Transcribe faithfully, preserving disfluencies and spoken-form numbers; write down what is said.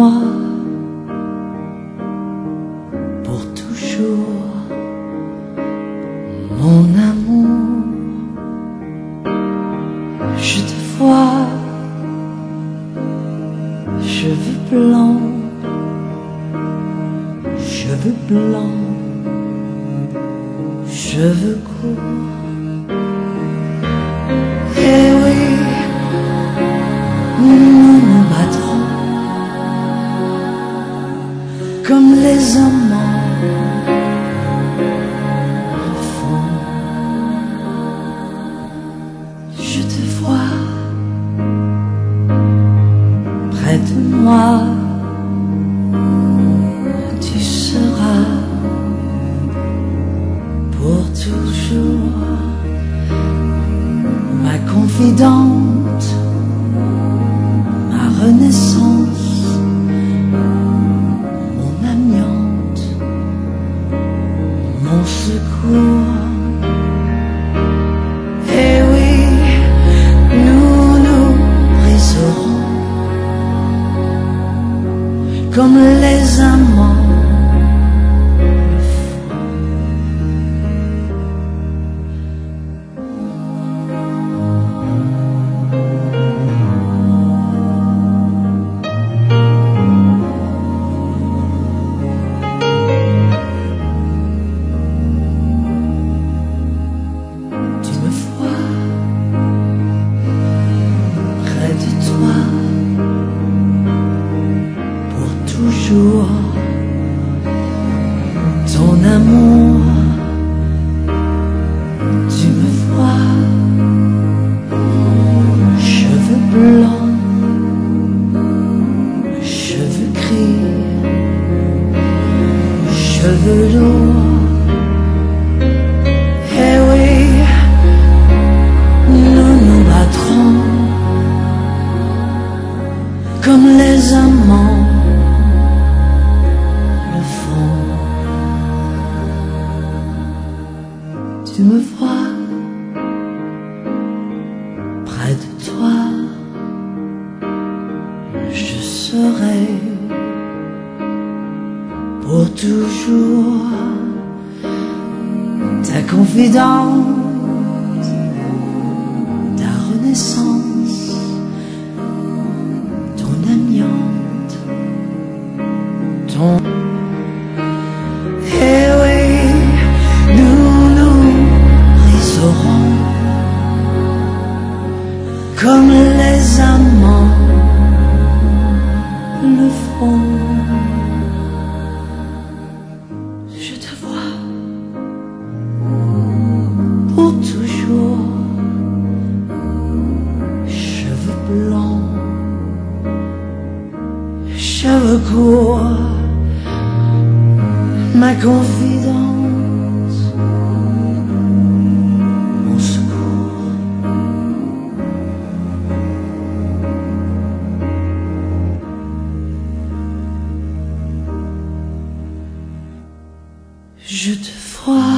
moi pour toujours, mon amour. Je te vois, cheveux blancs, cheveux blancs, cheveux courts. Et oui, nous nous battrons comme les amants le font. Je te vois près de moi, tu seras pour toujours ma confidente, ma renaissance, mon amiante, mon secours. Et oui, nous nous briserons comme les amants. Ton amour, tu me vois, cheveux blancs, cheveux gris, cheveux lourds. Eh oui, nous nous battrons comme les amants. Tu me vois près de toi, je serai pour toujours ta confidente, ta renaissance, ton amiante, ton... Eh oui, nous nous briserons comme les amants le font. Je te vois pour toujours, cheveux blancs, cheveux courts, ma confidente, mon secours. Je te vois